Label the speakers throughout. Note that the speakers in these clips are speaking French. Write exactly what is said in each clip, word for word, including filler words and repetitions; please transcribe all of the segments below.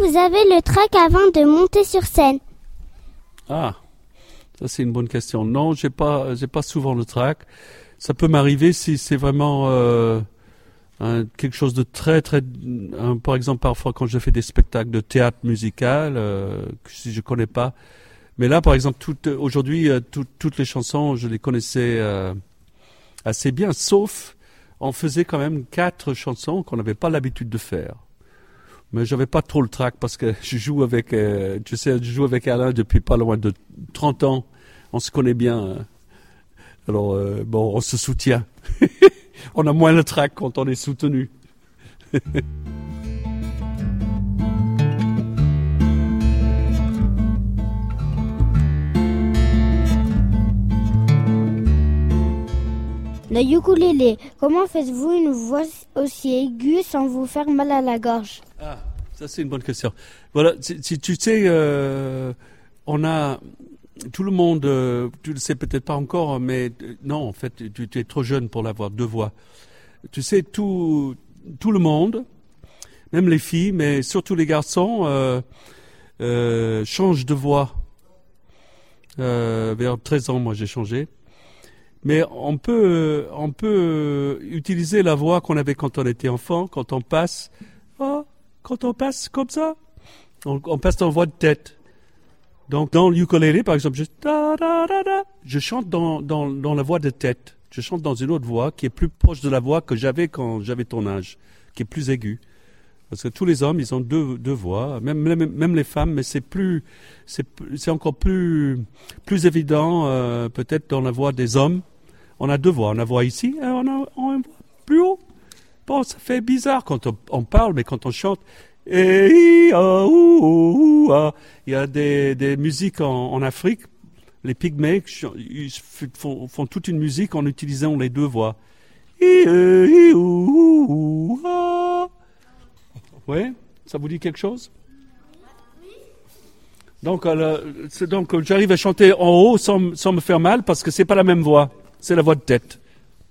Speaker 1: vous avez le trac avant de monter sur scène?
Speaker 2: Ah, ça c'est une bonne question. Non, j'ai pas, j'ai pas souvent le trac. Ça peut m'arriver si c'est vraiment euh, un, quelque chose de très très. Un, par exemple, parfois quand je fais des spectacles de théâtre musical, euh, si je connais pas. Mais là, par exemple, tout, aujourd'hui, euh, tout, toutes les chansons, je les connaissais euh, assez bien, sauf on faisait quand même quatre chansons qu'on n'avait pas l'habitude de faire. Mais j'avais pas trop le trac parce que je joue avec, euh, tu sais, je joue avec Alain depuis pas loin de trente ans. On se connaît bien. Hein. Alors, euh, bon, on se soutient. On a moins le trac quand on est soutenu.
Speaker 1: Le ukulélé, comment faites-vous une voix aussi aiguë sans vous faire mal à la gorge?
Speaker 2: Ah, ça c'est une bonne question. Voilà, si, si tu sais, euh, on a tout le monde, euh, tu le sais peut-être pas encore, mais euh, non, en fait, tu, tu es trop jeune pour l'avoir deux voix. Tu sais, tout, tout le monde, même les filles, mais surtout les garçons, euh, euh, changent de voix. Euh, vers treize ans, moi, j'ai changé. Mais on peut, on peut utiliser la voix qu'on avait quand on était enfant, quand on passe, oh, quand on passe comme ça, on, on passe en voix de tête. Donc dans le ukulélé, par exemple, je, da, da, da, da, je chante dans, dans, dans la voix de tête. Je chante dans une autre voix qui est plus proche de la voix que j'avais quand j'avais ton âge, qui est plus aiguë. Parce que tous les hommes, ils ont deux, deux voix, même, même, même les femmes, mais c'est plus, c'est, c'est encore plus, plus évident, euh, peut-être dans la voix des hommes. On a deux voix. On a une voix ici, et on a, on a une voix plus haut. Bon, ça fait bizarre quand on, on parle, mais quand on chante, et, ah, ouh, ouh, ah. Il y a des, des musiques en, en Afrique, les pygmées, ils font, font toute une musique en utilisant les deux voix. Et, et, ouh, ouh, ah. Oui, ça vous dit quelque chose? Oui. Donc, euh, c'est donc j'arrive à chanter en haut sans, sans me faire mal parce que c'est pas la même voix, c'est la voix de tête.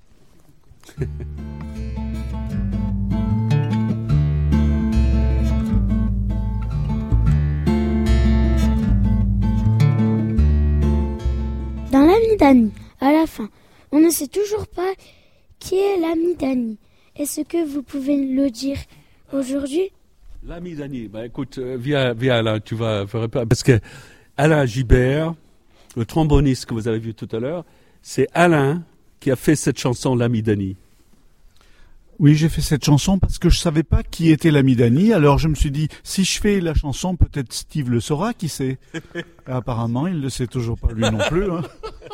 Speaker 1: Dans l'ami d'Annie, à la fin, on ne sait toujours pas qui est l'ami d'Annie. Est-ce que vous pouvez le dire aujourd'hui?
Speaker 2: L'ami d'Annie, bah écoute, euh, viens, viens Alain, tu vas faire parce que Alain Gibert, le tromboniste que vous avez vu tout à l'heure, c'est Alain qui a fait cette chanson, l'ami d'Annie.
Speaker 3: Oui, j'ai fait cette chanson parce que je savais pas qui était l'ami d'Annie, alors je me suis dit, si je fais la chanson, peut-être Steve le saura, qui sait. Apparemment, il ne le sait toujours pas lui non plus. Hein.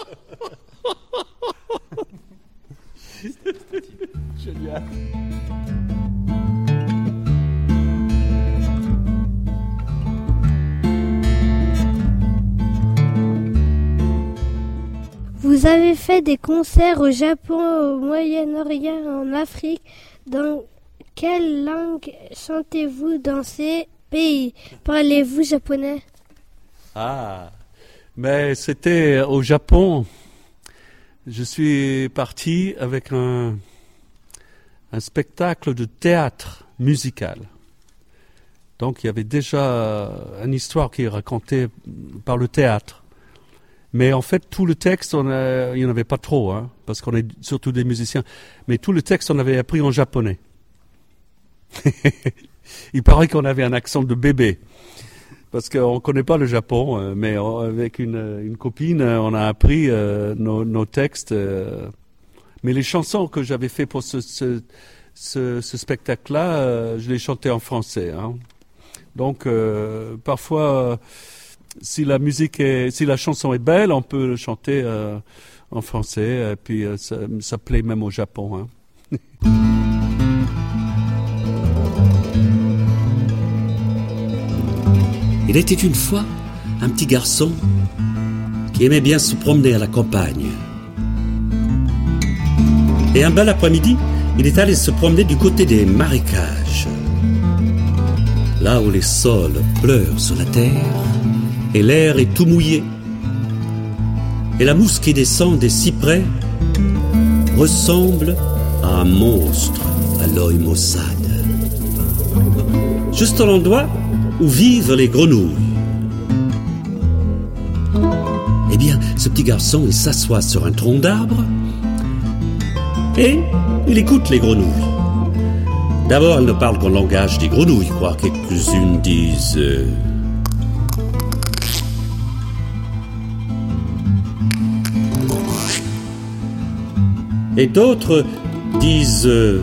Speaker 2: Génial.
Speaker 1: Vous avez fait des concerts au Japon, au Moyen-Orient, en Afrique. Dans quelle langue chantez-vous dans ces pays? Parlez-vous japonais?
Speaker 2: Ah, mais c'était au Japon. Je suis parti avec un, un spectacle de théâtre musical. Donc il y avait déjà une histoire qui est racontée par le théâtre. Mais en fait, tout le texte, on a, il n'y en avait pas trop, hein, parce qu'on est surtout des musiciens. Mais tout le texte, on avait appris en japonais. Il paraît qu'on avait un accent de bébé, parce qu'on ne connaît pas le Japon, mais avec une, une copine, on a appris euh, nos, nos textes. Euh, mais les chansons que j'avais fait pour ce, ce, ce, ce spectacle-là, euh, je les chantais en français. Hein. Donc, euh, parfois... Euh, Si la musique est, si la chanson est belle, on peut le chanter euh, en français, et puis euh, ça, ça plaît même au Japon. Hein.
Speaker 4: Il était une fois un petit garçon qui aimait bien se promener à la campagne. Et un bel après-midi, il est allé se promener du côté des marécages, là où les sols pleurent sur la terre. Et l'air est tout mouillé. Et la mousse qui descend des cyprès ressemble à un monstre à l'œil maussade. Juste à l'endroit où vivent les grenouilles. Eh bien, ce petit garçon, il s'assoit sur un tronc d'arbre et il écoute les grenouilles. D'abord, elle ne parle qu'en langage des grenouilles, quoi. Quelques-unes disent... Euh... Et d'autres disent... Euh...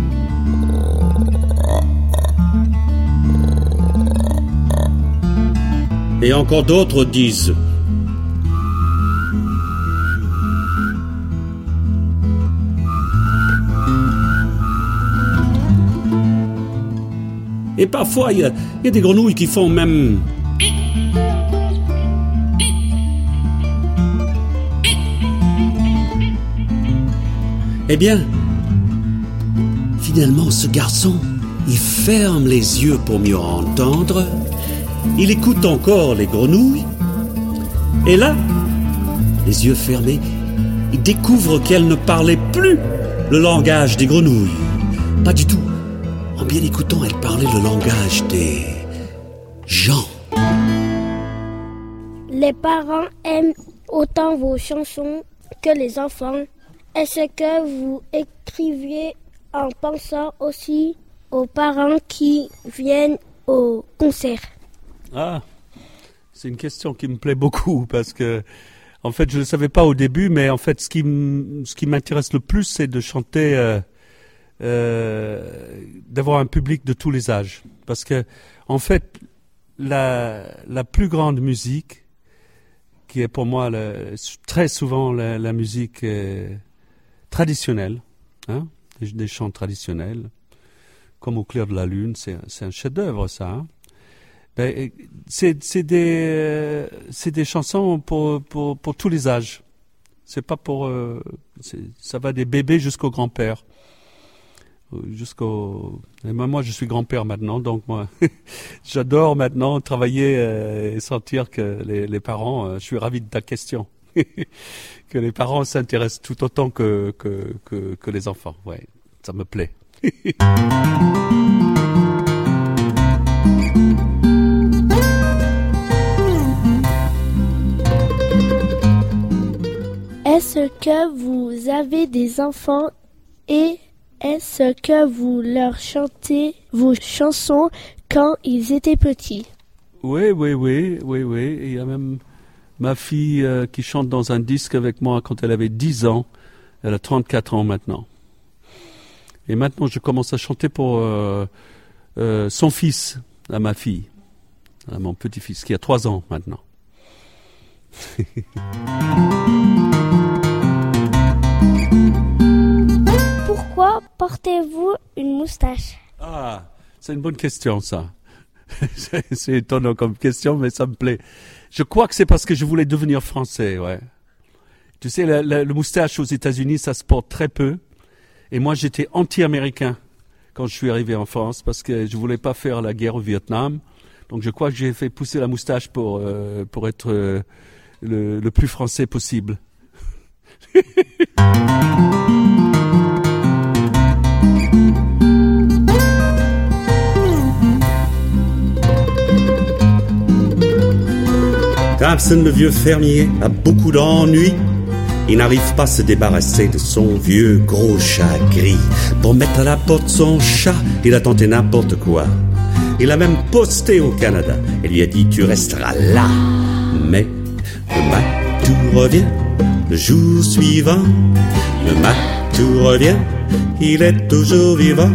Speaker 4: Et encore d'autres disent... Et parfois, il y, y a des grenouilles qui font même... Eh bien, finalement, ce garçon, il ferme les yeux pour mieux entendre. Il écoute encore les grenouilles. Et là, les yeux fermés, il découvre qu'elle ne parlait plus le langage des grenouilles. Pas du tout. En bien écoutant, elle parlait le langage des gens.
Speaker 1: Les parents aiment autant vos chansons que les enfants. Est-ce que vous écriviez en pensant aussi aux parents qui viennent au concert?
Speaker 2: Ah, c'est une question qui me plaît beaucoup parce que, en fait, je ne le savais pas au début, mais en fait, ce qui, m- ce qui m'intéresse le plus, c'est de chanter... Euh, Euh, d'avoir un public de tous les âges, parce que en fait la la plus grande musique, qui est pour moi le, très souvent la, la musique euh, traditionnelle, hein, des, des chants traditionnels, comme Au clair de la lune, c'est c'est un chef-d'œuvre ça. Hein. Ben, c'est c'est des euh, c'est des chansons pour pour pour tous les âges. C'est pas pour euh, c'est, ça va des bébés jusqu'aux grands-pères. Jusqu'au et moi, moi je suis grand-père maintenant, donc moi j'adore maintenant travailler euh, et sentir que les, les parents euh, je suis ravi de ta question que les parents s'intéressent tout autant que que que, que les enfants. Ouais, ça me plaît.
Speaker 1: Est-ce que vous avez des enfants et est-ce que vous leur chantez vos chansons quand ils étaient petits?
Speaker 2: Oui, oui, oui, oui, oui. Il y a même ma fille euh, qui chante dans un disque avec moi quand elle avait dix ans. Elle a trente-quatre ans maintenant. Et maintenant, je commence à chanter pour euh, euh, son fils, à ma fille, à mon petit-fils, qui a trois ans maintenant.
Speaker 1: Pourquoi portez-vous une moustache?
Speaker 2: Ah, c'est une bonne question, ça. c'est, c'est étonnant comme question, mais ça me plaît. Je crois que c'est parce que je voulais devenir français, ouais. Tu sais, le, le, le moustache aux États-Unis, ça se porte très peu. Et moi, j'étais anti-américain quand je suis arrivé en France, parce que je voulais pas faire la guerre au Vietnam. Donc, je crois que j'ai fait pousser la moustache pour euh, pour être euh, le, le plus français possible.
Speaker 4: Thompson, le vieux fermier, a beaucoup d'ennuis. Il n'arrive pas à se débarrasser de son vieux gros chat gris. Pour mettre à la porte son chat, il a tenté n'importe quoi. Il a même posté au Canada et lui a dit « Tu resteras là ». Mais le matou revient le jour suivant. Le matou revient, il est toujours vivant.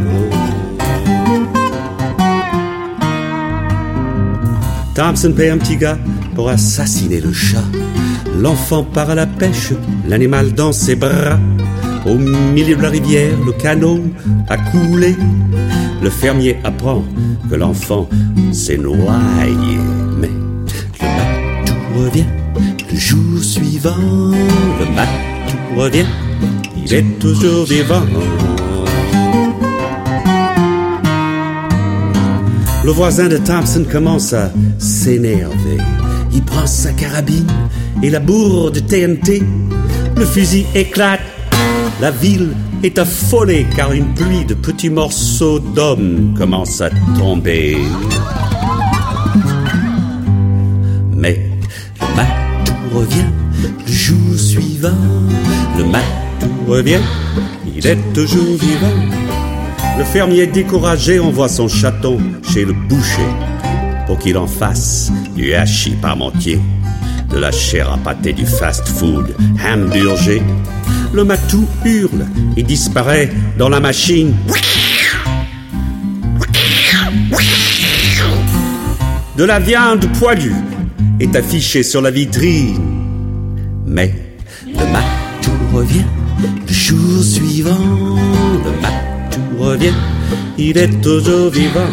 Speaker 4: Thompson paie un petit gars pour assassiner le chat. L'enfant part à la pêche, l'animal dans ses bras. Au milieu de la rivière, le canot a coulé. Le fermier apprend que l'enfant s'est noyé. Mais le matou revient le jour suivant. Le matou revient, il est toujours vivant. Le voisin de Thompson commence à s'énerver. Il prend sa carabine et la bourre de T N T. Le fusil éclate. La ville est affolée car une pluie de petits morceaux d'hommes commence à tomber. revient le jour suivant. Le matou revient, il est toujours vivant. Le fermier découragé envoie son chaton chez le boucher pour qu'il en fasse du hachis parmentier, de la chair à pâté du fast-food hamburger. Le matou hurle et disparaît dans la machine. De la viande poilue est affichée sur la vitrine. Mais le matou revient le jour suivant. Le matou revient, il est toujours vivant.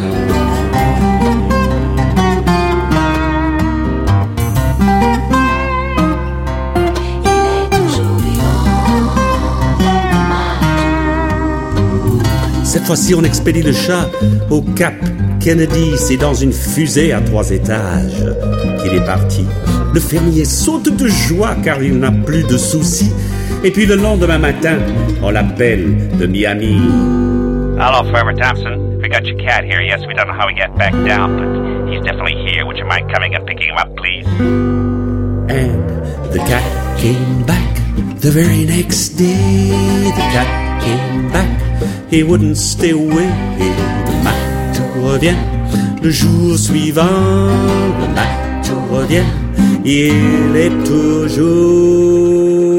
Speaker 4: Cette fois-ci, on expédie le chat au Cap Kennedy. C'est dans une fusée à trois étages qu'il est parti. Le fermier saute de joie car il n'a plus de soucis. Et puis le lendemain matin, on l'appelle de Miami.
Speaker 5: Hello, Farmer Thompson. We got your cat here. Yes, we don't know how he got back down, but he's definitely here. Would you mind coming and picking him up, please?
Speaker 4: And the cat came back the very next day. The cat came back. He wouldn't stay away. Le matou revient le jour suivant. Le matou revient, il est toujours